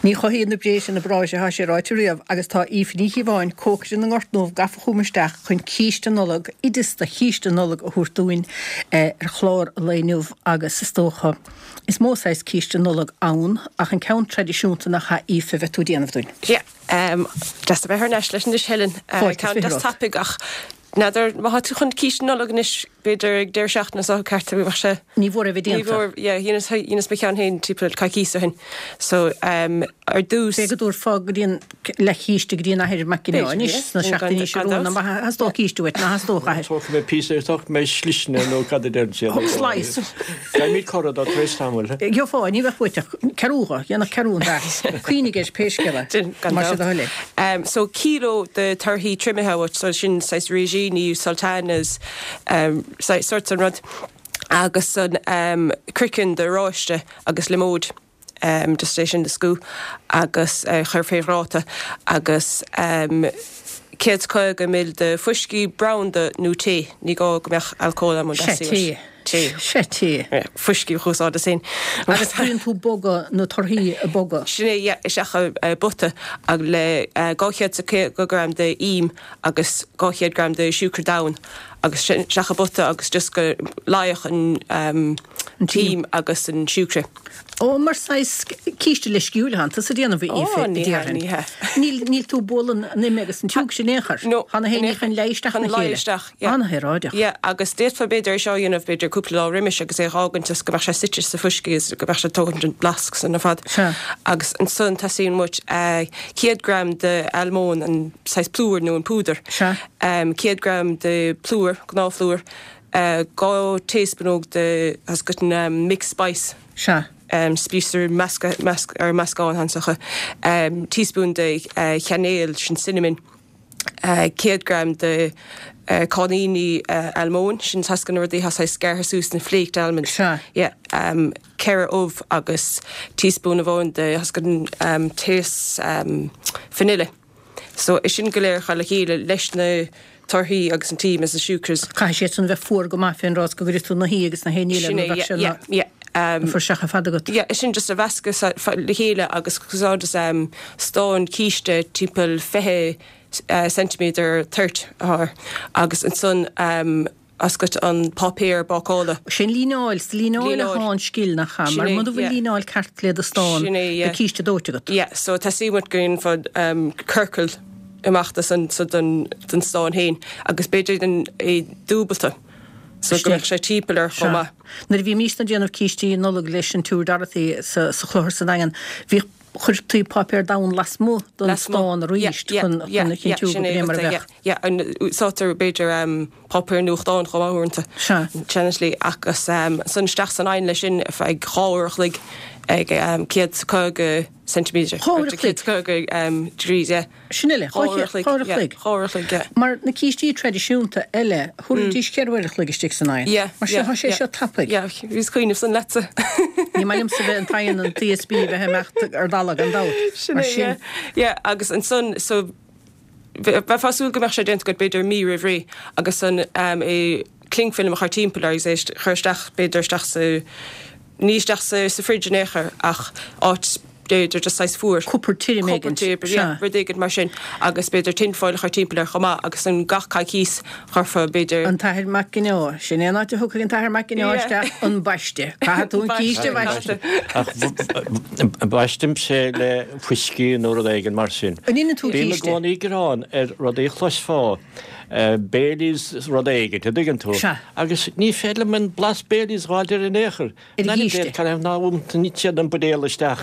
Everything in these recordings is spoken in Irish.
Ní chohíí na brééis na bráise há sé ráitiríomh agus tá ífníí bháin cócrin na ortnómh gafa chumisteach chun cíiste nolog, idista cíiste nolog a thuúin ar chlár léinúh agus istócha. Is mósáis cíiste nolog ann ach an ceann tradiisiúnta nach cha ífe bheith tú déanamh dúin. Ja, das a bheith ar neis leis an Helen ceann das tapig ach Nadidir má tú chun cíiste nolog is beidir ag déir seachna á carta bhí se. Ní bhór a bhí déanta. Dhéanas me ceann hain típla caicísa hin. So ar dús Bé go dúr fá go dtíon le cíiste go dtíon ahéir macináis na seachtaí seúna hasdó cíisteúit na hasdócha. Tócha mé písa tócha mé slisne nó cad den sé. Sláis. Mí chora dá tréis tamil. Jo fáin ní bheith buite ceúga, dhéanana ceún chuoinnig is péisceile mar se le. So kilo de tarhí trimithe so sin 6 regíní sultanas sorts an rud agus an cricin de ráiste agus limód de station de scú agus chuir féráta agus céad chuig go mil de fuiscí brown de nó té ní gá go meach alcóla mu Sé fuiscí chuá a sin. Agus chuann tú boga nó tarthaí a boga. Sinné seacha buta ag le 200 gram de im agus 200 gram de siúcr dain agus seacha buta agus just go laich an tíim agus an siúcre. Ó mar sais cíiste le sciúilhananta sa déanamh ífe ní. Níl tú bólan nimegus an túg sin échar. Hanna hénig an leisteach an leisteach. Anna héráideach. Ja, agus déit fa beidir seo dionmh beidir cúpla riimiis agus é ágantas go bh se sitir sa fuiscís go bh se 200 blasks an fad. Agus an sun tasín much 100 gram de almón an 6 plúr nó an púder. 100 gram de plúr, gnáflúr, 2 teaspoon de has got an mixed spice. Spísir mascáin hansacha, teaspoon de chanéil sin cinnamon, 100 gram de cáníní almón sin tascan ruí has scarthasús na phléict almond. Ceire óh agus teaspoon of bhin de has got téas vanille. So is sin go léir chaile chéile leis na tarthaí agus an tíim as a siúcras. Cai sé san bheith fuór go maithfinn rás go gurú tú na hí agus na héile for secha fadagat. Ja, is sin just a vesca le chéile agus gosádas stáin cíiste típil 20 centimeter 30 agus an sun ascat an papéir bacála. Sin línáil a háin scil nach cha, mar mud bhfuil línáil cartléad a stáin de cíiste dótegat. Ja, so tá símut goin fod curcail imachtas an den stáin héin agus beidir den é dúbalta. So go sé típelar chuma. Nar bhí míos na déanamh cíistí nolog leis an túr darthaí sa chlór san agan, bhí chuir tú papéir dain las mó don stáin ríist chun chinú go bhémar bheith. Ja, an úsátar beidir papéir nuachtáin chomáúnta. Cheneslí agus san steach san ein lei sin ag cháirchlig ag 100 centimeter. Drís, ja. Sinile, cháirchlig. Mar na cíistí tradiisiúnta eile, thuirtís ceirhaireachlig istíigh san ein. Mar sé sé seo tapig. Ja, vís cuioineh san letse. Ní maiim sa bheith an tain an TSB bheith mecht ar dalag an dát. Ja, agus an son, so bheith fásúil go meach sé dent go beidir mí rihré agus san clingfilm a chartíimpelar éist chuirsteach beidir steach sa níosteach sa friginéchar ach áit déidir just 6 fuair. Cúpar tíri mégan. Rudéigad mar sin agus beidir tinfáil chartíimpelar chomá agus an gach caicís chorfa beidir. An taithir macineá, sin éáte thuca an taithir macineáiste an baiste. Caitún cíiste baiste. An baistim sé le fuiscí nó rudéigan mar sin. An inan tú cíiste. Bhí me gráin ar rudéigh chluis fá. Bélis rodéige te digan tú. Agus ní féle men blas bélis ráidir in éair. Naníiste kann hef náum ní séad an budéleisteach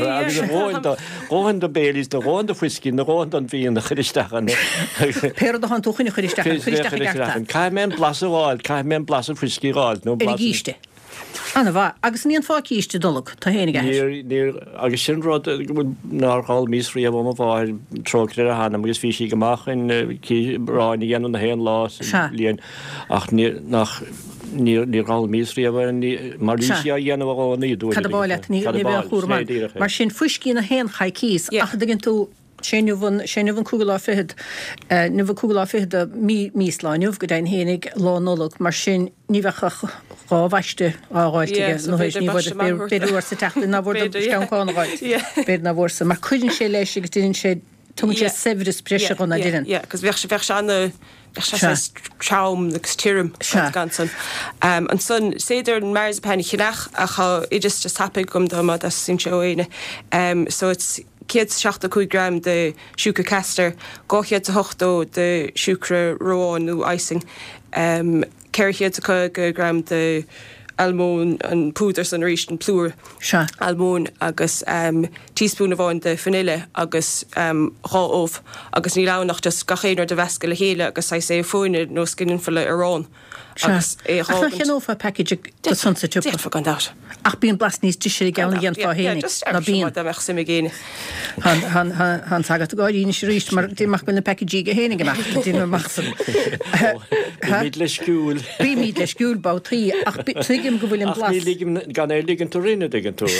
róhan de bélis de róhan de fuiscí na róhan an bhíon na chuiristechan. Péir han túchanna chuiristechan. Cai men blas ráil, cai men blas fuiscí ráil nó blas. Gíiste. Anna bha, agus níon fá cíiste dolog, tá hénig Níor agus sin rád náháil mís fríomh am bháir trocr a hanam agus fí sí goach in ráin dhéanú na héan lá líon ach nach níráil mís fríomh mar dhéanamh níú. Cadbáile ní chóra mar sin fuiscí na héan chaicís ach daginn tú Sénn cúgla fihid nu bh cúgla fihid a mísláinniuh go dain hénig lánólag mar sin níhecha ráhaiste ááilte nóéis ní beúir sa teachta na bhór ceánáid bé na bhórsa, mar chuidann sé leis go dtíann sé tu sé severis breise gona dirin. Cos bheh se anna traum agus tírim gansan. An son séidir an mars penny chinach a cha just happy gom doma as sin seoine. So it's kids 7 gram de siúca caster, gochiad a hochtó de siúcra roáin nó icing. Ceirchiad a 2 gram de almón an púdar san ríist an plúr almón agus teaspoon of bháin de vanille agus ráóh agus ní lánach just gachéidir de vesca le héile agus sé fóine nó scinan file arrán. Chéófa package de sunsetú gan dat. Ach bíon blas níos tu sé gan dhéon fá hénig na bíon meach sim géine. Han sagad gáíine sé ríist mar déach go na packagí go hénig amach dtíine machsan. Bíd le sciúil. Bí míad le sciúil bá trí ach tuigim go bhfuil blas. Gan éligan turinne ag an tú.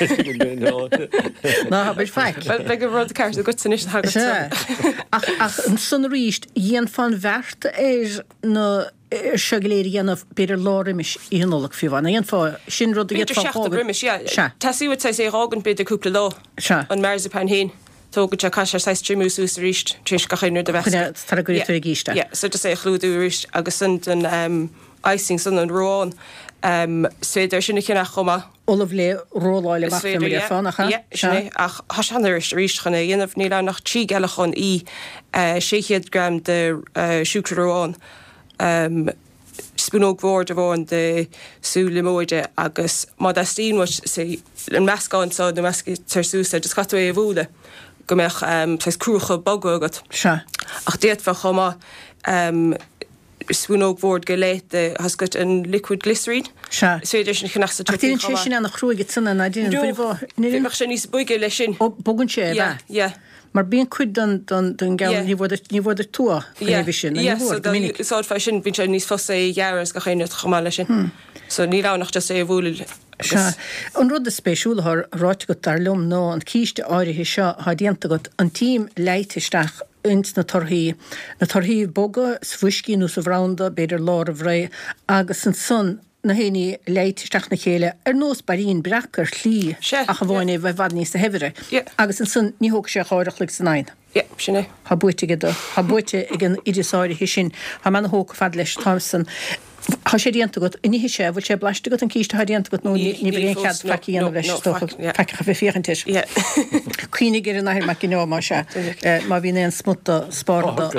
Ná habir feic. Le go rud ceir go san is ach an sun ríist dhéon fan bhharrta na segeléir dhéanamh beidir lárimis íonolaach fiúhhain. Dhéon fá sin rud a rimis Tasíú sé rágan beidir cúpla lá an marzipan héin. Tógad se caiir 6 trimús ús ríist tríis gachéinú de bheits. Tar go gíiste. So just é chlúdú ríist agus san an icing san an ráin séidir sinna chinach chuma. Olaf le róláile bachtamí fánacha? Ach hasanir ríist chuna dhéanamh ní nach 3 gealachán í 600 gram de siúcraráin. Spúnóg bhór a bháin de súlimóide agus má dastín sé an meascáin sa na measci tarsúsa just catú é bhúla go meach cruúcha bagógat. Ach déad fa chuma spúnóg bhór go léite has got an liquid glycerine. Séidir sin chinachsa tú. Ach tíann sé sin annach chrúige sanna na dtíann bhí sin níos buige lei sin. Bogann sé, mar bíon cuid don gael ní bhd túa sin. Sáid fe sin bhín sé níos fosa dhearas go chéine chamáile sin. So ní lánach just é bhúil. An rud a spéisiúlath ráit go tar lom ná an cíiste áirithe seo há déanta go an tím leitisteach ins na torthaí boga sfuiscí nó sa bhránda beidir lár a bhré agus an son na héine leitisteach na chéile nós barín brechar lí a bháinna bheith bhd níos sa hefire. Agus an sun níthóg sé cháireach le san nain. Sinné. Tá buite ag an idisáirithe sin ha man hóg fad leis Thompson. Tá sé díanta go inhí sé bhil sé blaiste go an cíiste díanta go nó ní bhíon chead faí an leis fecha bhí fiantis. Cuoine gur nair me cin má se má bhí éon smutta spáda.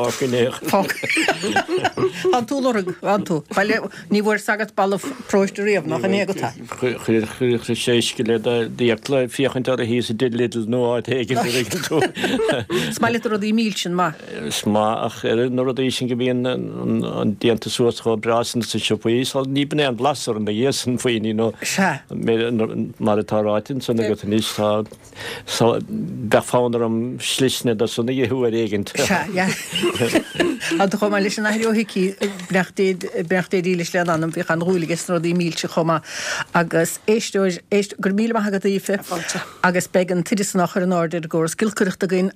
An tú tú ní bhfuir sagad ball próisteíomh nach an égadtá. Chuir séisce le díagla fiochan ar a hí a did lidl nó áigin tú. Smaile a í míl sin má. Smá ach nó a sin go bhíon an díanta suasá bras sa sipaí há ní bena an blasar an na dhéan faoí nó mar atáráin sanna go níos tá befánar am slisne a sanna dhéú éigent. An chumá leis an ahií brechtéad ílis le anm bhí an rúlagus nó í mílte chuma agus éistúir gur mí agad ífe agus began tiidir nach ar an áidir go skillcuireachta gin